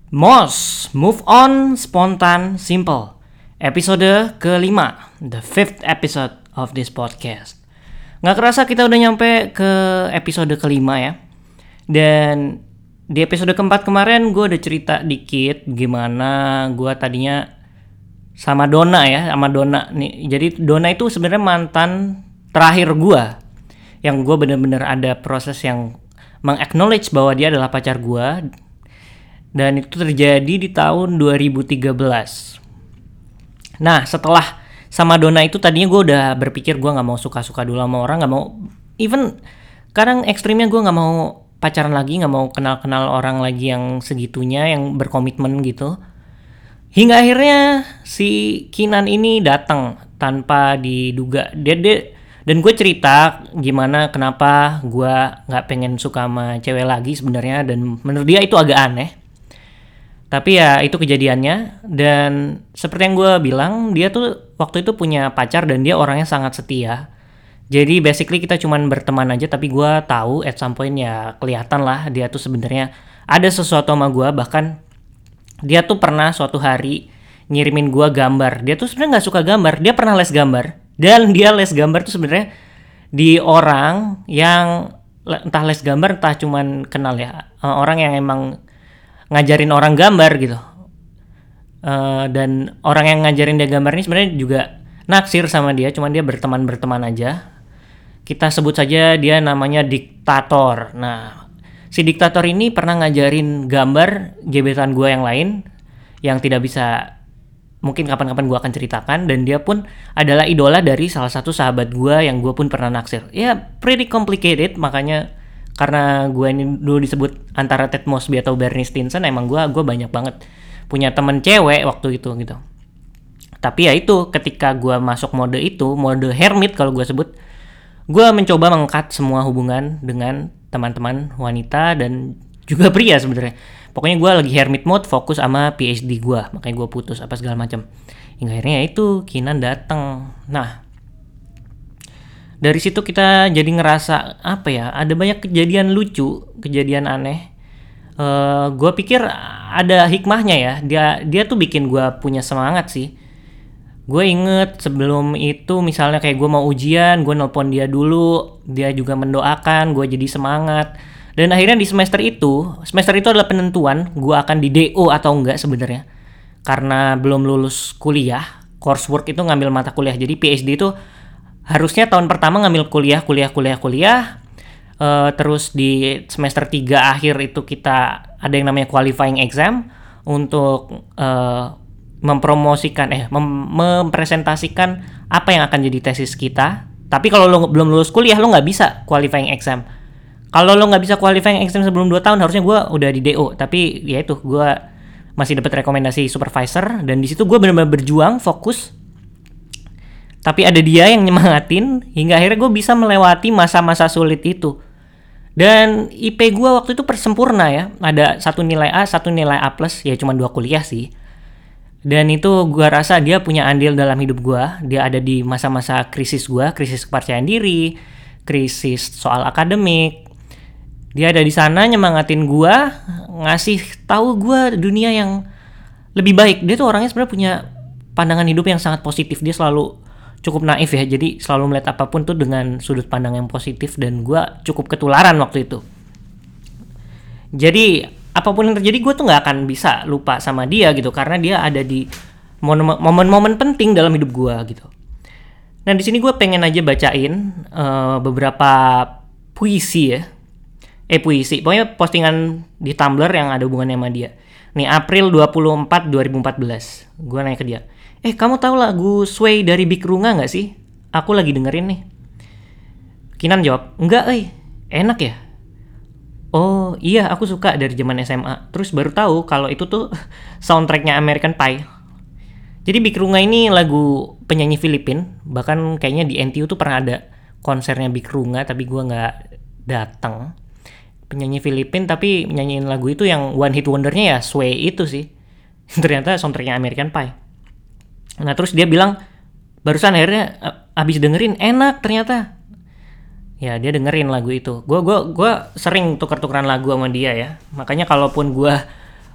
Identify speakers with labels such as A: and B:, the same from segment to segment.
A: Mos, Move On, Spontan, Simple. Episode kelima, the fifth episode of this podcast. Nggak kerasa kita udah nyampe ke episode kelima ya. Dan di episode keempat kemarin gue udah cerita dikit gimana gue tadinya sama Donna ya, sama Donna nih. Jadi Donna itu sebenarnya mantan terakhir gue, yang gue bener-bener ada proses yang meng-acknowledge bahwa dia adalah pacar gue. Dan itu terjadi di tahun 2013. Nah, setelah sama Donna itu tadinya gue udah berpikir gue gak mau suka-suka dulu sama orang, gak mau, even kadang ekstrimnya gue gak mau pacaran lagi, gak mau kenal-kenal orang lagi yang segitunya, yang berkomitmen gitu. Hingga akhirnya si Kinan ini datang tanpa diduga. Dan gue cerita gimana kenapa gue gak pengen suka sama cewek lagi sebenarnya, dan menurut dia itu agak aneh. Tapi ya itu kejadiannya. Dan seperti yang gue bilang, dia tuh waktu itu punya pacar dan dia orangnya sangat setia. Jadi basically kita cuman berteman aja, tapi gue tahu at some point ya kelihatan lah dia tuh sebenarnya ada sesuatu sama gue. Bahkan dia tuh pernah suatu hari ngirimin gue gambar. Dia tuh sebenarnya nggak suka gambar, dia pernah les gambar. Dan dia les gambar tuh sebenarnya di orang yang entah les gambar entah cuman kenal ya, orang yang emang ngajarin orang gambar gitu. Dan orang yang ngajarin dia gambar ini sebenarnya juga naksir sama dia, cuman dia berteman aja. Kita sebut saja dia namanya Diktator. Nah, si Diktator ini pernah ngajarin gambar gebetan gue yang lain yang tidak bisa, mungkin kapan-kapan gue akan ceritakan. Dan dia pun adalah idola dari salah satu sahabat gue yang gue pun pernah naksir. Ya, pretty complicated, makanya karena gue ini dulu disebut antara Ted Mosby atau Barney Stinson, emang gue banyak banget punya temen cewek waktu itu gitu. Tapi ya itu, ketika gue masuk mode hermit kalau gue sebut, gue mencoba meng-cut semua hubungan dengan teman-teman wanita dan juga pria sebenarnya. Pokoknya gue lagi hermit mode, fokus sama PhD gue, makanya gue putus apa segala macam. Hingga akhirnya itu Kinan datang. Nah, dari situ kita jadi ngerasa apa ya, ada banyak kejadian lucu, kejadian aneh. Gue pikir ada hikmahnya ya. Dia tuh bikin gue punya semangat sih. Gue inget sebelum itu misalnya kayak gue mau ujian, gue nelpon dia dulu, dia juga mendoakan, gue jadi semangat. Dan akhirnya di semester itu adalah penentuan gue akan di DO atau enggak sebenarnya. Karena belum lulus kuliah, coursework itu ngambil mata kuliah. Jadi PhD itu harusnya tahun pertama ngambil kuliah. Terus di semester 3 akhir itu kita ada yang namanya qualifying exam untuk mempresentasikan apa yang akan jadi tesis kita. Tapi kalau lo belum lulus kuliah, lo nggak bisa qualifying exam. Kalau lo nggak bisa qualifying exam sebelum 2 tahun, harusnya gue udah di DO. Tapi ya itu, gue masih dapat rekomendasi supervisor, dan di situ gue benar-benar berjuang, fokus. Tapi ada dia yang nyemangatin hingga akhirnya gue bisa melewati masa-masa sulit itu. Dan IP gue waktu itu persempurna ya. Ada 1 nilai A, 1 nilai A+, ya cuma 2 kuliah sih. Dan itu gue rasa dia punya andil dalam hidup gue. Dia ada di masa-masa krisis gue, krisis kepercayaan diri, krisis soal akademik. Dia ada di sana nyemangatin gue, ngasih tahu gue dunia yang lebih baik. Dia tuh orangnya sebenarnya punya pandangan hidup yang sangat positif. Dia selalu cukup naif ya, jadi selalu melihat apapun tuh dengan sudut pandang yang positif, dan gue cukup ketularan waktu itu. Jadi apapun yang terjadi, gue tuh nggak akan bisa lupa sama dia gitu, karena dia ada di momen-momen penting dalam hidup gue gitu. Nah, di sini gue pengen aja bacain beberapa puisi ya, pokoknya postingan di Tumblr yang ada hubungannya sama dia. Nih, April 24, 2014, gue nanya ke dia, kamu tahu lagu Sway dari Big Runga gak sih? Aku lagi dengerin nih. Kinan jawab, enggak enak ya? Oh iya, aku suka dari zaman SMA. Terus baru tahu kalau itu tuh soundtracknya American Pie. Jadi Big Runga ini lagu penyanyi Filipin. Bahkan kayaknya di NTU tuh pernah ada konsernya Big Runga, tapi gue gak datang. Penyanyi Filipin tapi nyanyiin lagu itu yang one hit wondernya ya Sway itu sih. Ternyata soundtracknya American Pie. Nah, terus dia bilang barusan akhirnya abis dengerin enak ternyata. Ya, dia dengerin lagu itu. Gue sering tuker-tukeran lagu sama dia ya. Makanya kalaupun gue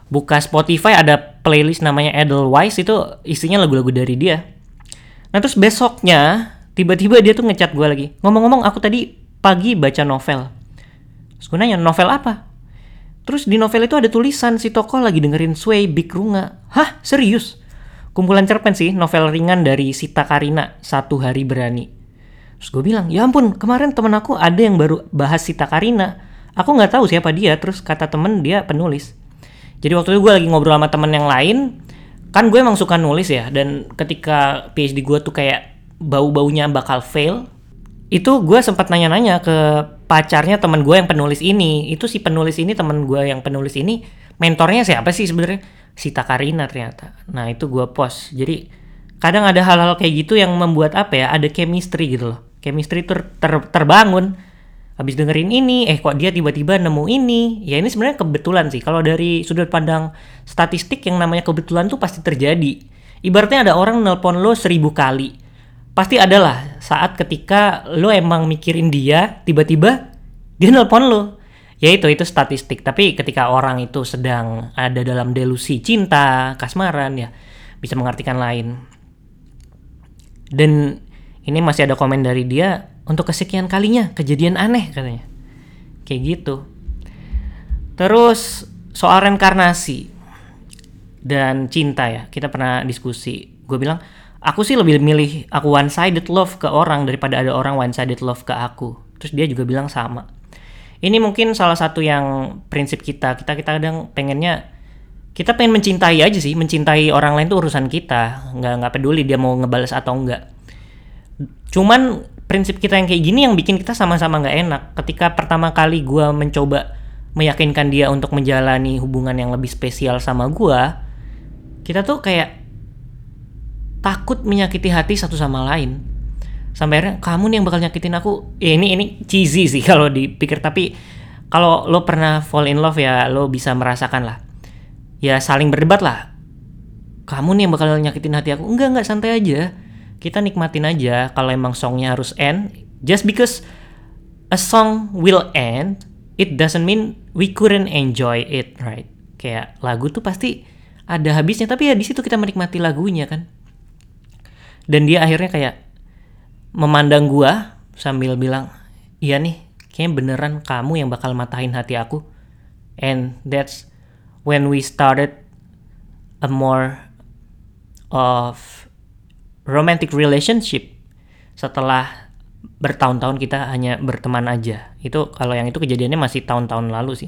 A: buka Spotify ada playlist namanya Edelweiss, itu isinya lagu-lagu dari dia. Nah terus besoknya tiba-tiba dia tuh ngechat gue lagi, ngomong-ngomong aku tadi pagi baca novel. Terus gue nanya, novel apa? Terus di novel itu ada tulisan si tokoh lagi dengerin Sway Big Runga. Hah, serius? Kumpulan cerpen sih, novel ringan dari Sita Karina, Satu Hari Berani. Terus gue bilang, ya ampun, kemarin temen aku ada yang baru bahas Sita Karina. Aku nggak tahu siapa dia. Terus kata temen dia penulis. Jadi waktu itu gue lagi ngobrol sama temen yang lain. Kan gue emang suka nulis ya. Dan ketika PhD gue tuh kayak bau-baunya bakal fail, itu gue sempat nanya-nanya ke pacarnya temen gue yang penulis ini. Itu si penulis ini, temen gue yang penulis ini, mentornya siapa sih sebenarnya? Sita Karina ternyata. Nah itu gue post. Jadi kadang ada hal-hal kayak gitu yang membuat apa ya, ada chemistry gitu loh. Chemistry terbangun. Habis dengerin ini, kok dia tiba-tiba nemu ini. Ya ini sebenarnya kebetulan sih. Kalau dari sudut pandang statistik, yang namanya kebetulan tuh pasti terjadi. Ibaratnya ada orang nelpon lo 1000 kali. Pasti adalah saat ketika lo emang mikirin dia, tiba-tiba dia nelpon lo. Ya itu statistik. Tapi ketika orang itu sedang ada dalam delusi cinta, kasmaran, ya bisa mengartikan lain. Dan ini masih ada komen dari dia, untuk kesekian kalinya kejadian aneh katanya. Kayak gitu. Terus soal reinkarnasi dan cinta ya, kita pernah diskusi. Gue bilang, aku sih lebih milih aku one-sided love ke orang daripada ada orang one-sided love ke aku. Terus dia juga bilang sama. Ini mungkin salah satu yang prinsip kita kadang pengennya, kita pengen mencintai aja sih. Mencintai orang lain tuh urusan kita. Nggak peduli dia mau ngebales atau enggak. Cuman prinsip kita yang kayak gini yang bikin kita sama-sama nggak enak. Ketika pertama kali gue mencoba meyakinkan dia untuk menjalani hubungan yang lebih spesial sama gue, kita tuh kayak takut menyakiti hati satu sama lain. Sampai akhirnya, kamu nih yang bakal nyakitin aku. Ini cheesy sih kalau dipikir, tapi kalau lo pernah fall in love ya lo bisa merasakan lah. Ya saling berdebat lah. Kamu nih yang bakal nyakitin hati aku. Enggak, santai aja. Kita nikmatin aja. Kalau emang songnya harus end, just because a song will end, it doesn't mean we couldn't enjoy it, right? Kayak lagu tuh pasti ada habisnya, tapi ya di situ kita menikmati lagunya kan. Dan dia akhirnya kayak memandang gua sambil bilang, iya nih, kayaknya beneran kamu yang bakal matahin hati aku. And that's when we started a more of romantic relationship. Setelah bertahun-tahun kita hanya berteman aja. Itu kalau yang itu kejadiannya masih tahun-tahun lalu sih.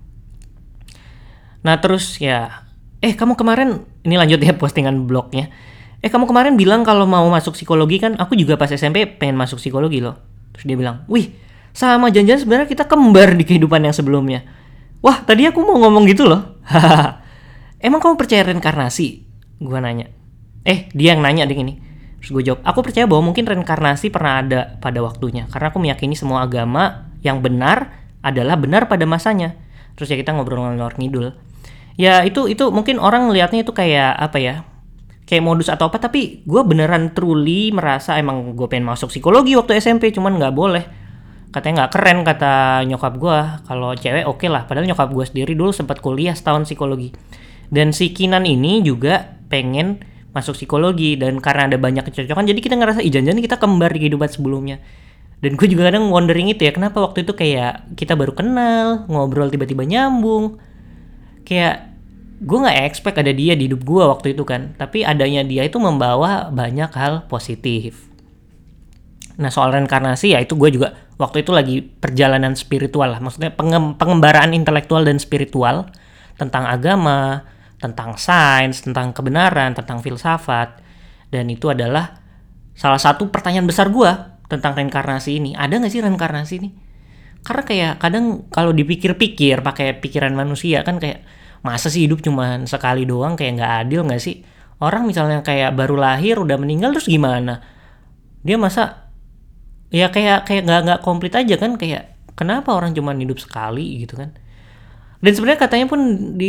A: Nah terus ya, kamu kemarin, ini lanjut ya postingan blognya. Kamu kemarin bilang kalau mau masuk psikologi kan, aku juga pas SMP pengen masuk psikologi loh. Terus dia bilang, wih sama, jangan-jangan sebenarnya kita kembar di kehidupan yang sebelumnya. Wah tadi aku mau ngomong gitu loh. Emang kamu percaya reinkarnasi? Gua nanya. Dia yang nanya deh ini. Terus gue jawab, aku percaya bahwa mungkin reinkarnasi pernah ada pada waktunya. Karena aku meyakini semua agama yang benar adalah benar pada masanya. Terus ya kita ngobrol ngalor ngidul. Ya itu mungkin orang ngelihatnya itu kayak apa ya, kayak modus atau apa. Tapi gue beneran truly merasa emang gue pengen masuk psikologi waktu SMP. Cuman gak boleh. Katanya gak keren kata nyokap gue. Kalau cewek oke lah. Padahal nyokap gue sendiri dulu sempat kuliah setahun psikologi. Dan si Kinan ini juga pengen masuk psikologi, dan karena ada banyak kecocokan jadi kita ngerasa jangan-jangan kita kembar di kehidupan sebelumnya. Dan gue juga kadang wondering itu ya, kenapa waktu itu kayak kita baru kenal, ngobrol tiba-tiba nyambung. Kayak gue gak expect ada dia di hidup gue waktu itu kan, tapi adanya dia itu membawa banyak hal positif. Nah soal reinkarnasi ya itu gue juga waktu itu lagi perjalanan spiritual lah, maksudnya pengembaraan intelektual dan spiritual tentang agama, tentang sains, tentang kebenaran, tentang filsafat. Dan itu adalah salah satu pertanyaan besar gue tentang reinkarnasi ini. Ada gak sih reinkarnasi ini? Karena kayak kadang kalau dipikir-pikir pakai pikiran manusia kan kayak, masa sih hidup cuma sekali doang, kayak gak adil gak sih? Orang misalnya kayak baru lahir udah meninggal terus gimana? Dia masa ya kayak gak komplit aja kan, kayak kenapa orang cuma hidup sekali gitu kan? Dan sebenarnya katanya pun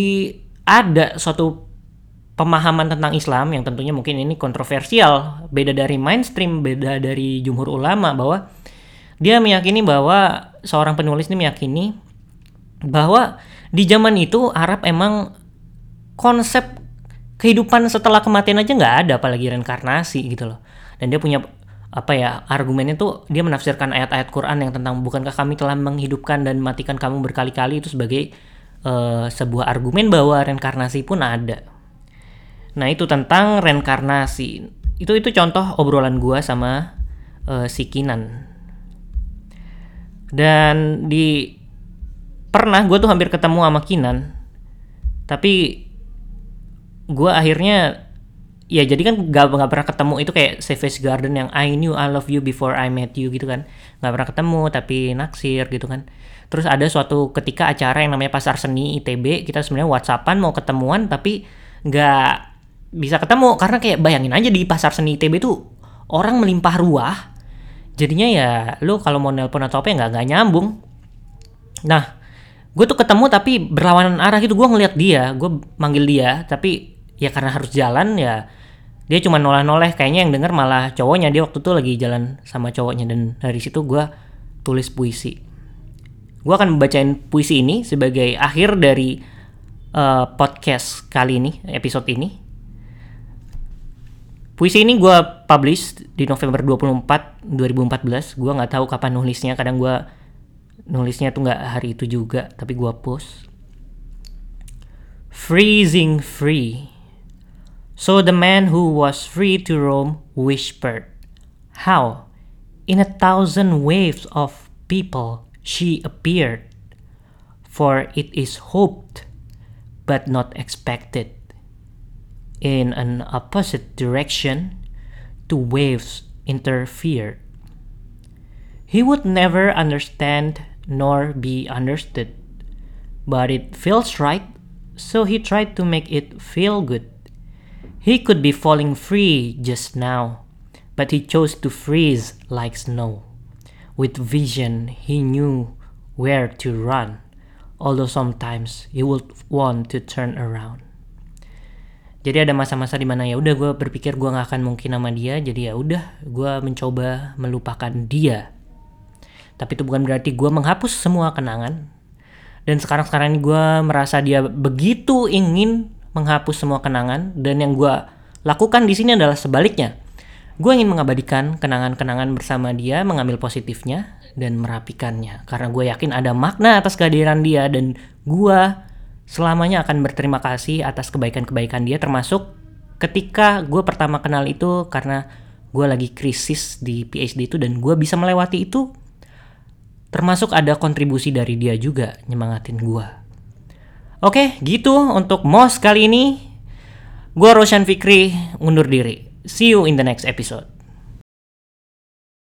A: ada suatu pemahaman tentang Islam yang tentunya mungkin ini kontroversial, beda dari mainstream, beda dari jumhur ulama, bahwa dia meyakini bahwa seorang penulis ini meyakini bahwa di zaman itu Arab emang konsep kehidupan setelah kematian aja nggak ada, apalagi reinkarnasi gitu loh. Dan dia punya argumennya tuh dia menafsirkan ayat-ayat Quran yang tentang bukankah kami telah menghidupkan dan matikan kamu berkali-kali, itu sebagai sebuah argumen bahwa reinkarnasi pun ada. Nah itu tentang reinkarnasi. Itu contoh obrolan gua sama si Kinan. Dan pernah gue tuh hampir ketemu sama Kinan, tapi gue akhirnya ya jadi kan gak pernah ketemu. Itu kayak Savage Garden yang I knew I love you before I met you gitu kan, gak pernah ketemu tapi naksir gitu kan. Terus ada suatu ketika acara yang namanya Pasar Seni ITB, kita sebenarnya WhatsAppan mau ketemuan tapi gak bisa ketemu karena kayak bayangin aja di Pasar Seni ITB tuh orang melimpah ruah. Jadinya ya lo kalau mau nelpon atau apa ya nggak nyambung. Nah gue tuh ketemu tapi berlawanan arah gitu. Gue ngeliat dia, gue manggil dia, tapi ya karena harus jalan ya dia cuma noleh-noleh. Kayaknya yang denger malah cowoknya, dia waktu itu lagi jalan sama cowoknya. Dan dari situ gue tulis puisi. Gue akan membacain puisi ini sebagai akhir dari podcast kali ini, episode ini. Puisi ini gue publish di November 24, 2014. Gue gak tahu kapan nulisnya. Kadang gue nulisnya tuh gak hari itu juga, tapi gue post. Freezing free. So the man who was free to roam whispered, how, in 1,000 waves of people she appeared. For it is hoped, but not expected. In an opposite direction, two waves interfered. He would never understand nor be understood, but it feels right, so he tried to make it feel good. He could be falling free just now, but he chose to freeze like snow. With vision, he knew where to run, although sometimes he would want to turn around. Jadi ada masa-masa di mana ya udah gue berpikir gue nggak akan mungkin sama dia, jadi ya udah gue mencoba melupakan dia. Tapi itu bukan berarti gue menghapus semua kenangan. Dan sekarang ini gue merasa dia begitu ingin menghapus semua kenangan, dan yang gue lakukan di sini adalah sebaliknya. Gue ingin mengabadikan kenangan-kenangan bersama dia, mengambil positifnya dan merapikannya. Karena gue yakin ada makna atas kehadiran dia, dan gue selamanya akan berterima kasih atas kebaikan-kebaikan dia, termasuk ketika gue pertama kenal itu karena gue lagi krisis di PhD itu dan gue bisa melewati itu, termasuk ada kontribusi dari dia juga nyemangatin gue. Oke, gitu untuk MOS kali ini. Gue Roshan Fikri undur diri. See you in the next episode.